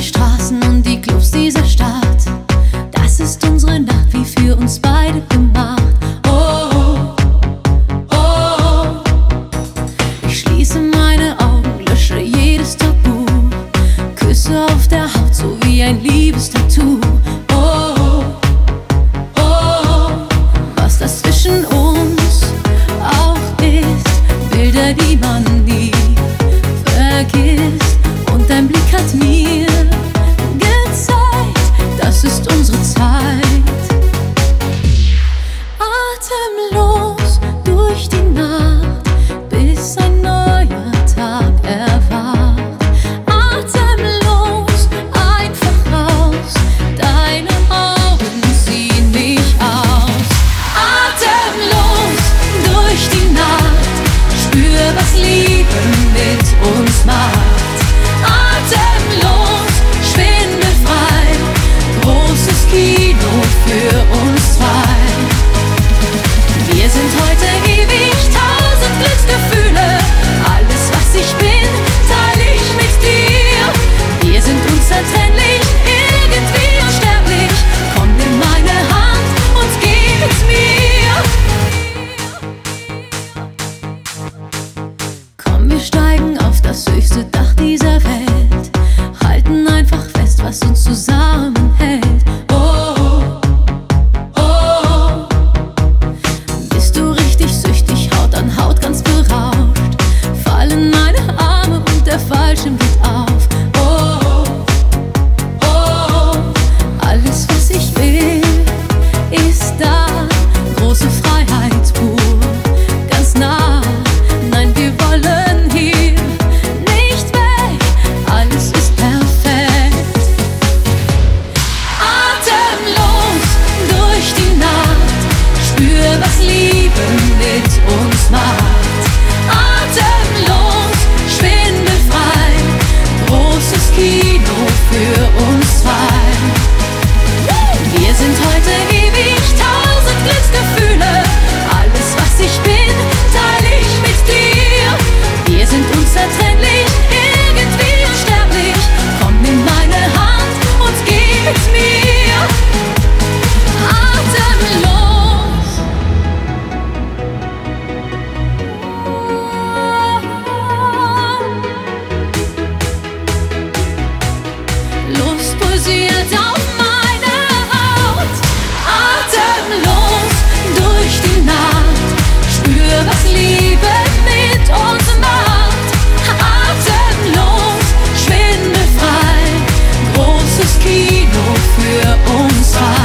die Straßen und die Clubs dieser Stadt. Das ist unsere Nacht, wie für uns beide gemacht. Oh, oh, oh. Ich schließe meine Augen, lösche jedes Tabu. Küsse auf der Haut, so wie ein Liebestattoo. Oh, oh, oh. Was das zwischen uns auch ist, Bilder, die man nie vergisst. Und dein Blick hat mir gezeigt, das ist unsere Zeit. Atemlos durch die Nacht, bis ein neuer Tag erwacht. Atemlos, einfach raus, deine Augen ziehen mich aus. Atemlos durch die Nacht, spür, was Liebe mit uns macht. Atemlos, schwindelfrei, großes Kino für uns zwei. Wir sind heute ewig, 1000 Glücksgefühle. Alles, was ich bin, teile ich mit dir. Wir sind unzertrennlich, irgendwie unsterblich. Komm, nimm meine Hand und geh mit mir. Komm, wir steigen auf das höchste Dach dieser Welt, halten einfach fest, was uns zusammenhält. Oh, oh, oh. Bist du richtig süchtig, Haut an Haut, ganz berauscht, fallen meine Arme und der Fallschirm geht auf. Oh, oh, oh. Alles, was ich will, ist da, große Freiheit pur, ganz nah. Nein, wir wollen hier nicht weg, alles ist perfekt. Atemlos durch die Nacht, spür, was Liebe mit uns macht. Atemlos, schwindelfrei, großes Kino für uns zwei. Wir sind heute ewig, 1000 Glücksgefühle. Alles, was ich bin, teile ich mit dir. Wir sind unzertrennlich, irgendwie unsterblich. Komm, nimm meine Hand und geh mit mir. Atemlos. Lust pulsiert auf meine Haut. Atemlos durch die Nacht, spür, was Liebe mit uns macht. Atemlos, schwindelfrei, großes Kino für uns zwei.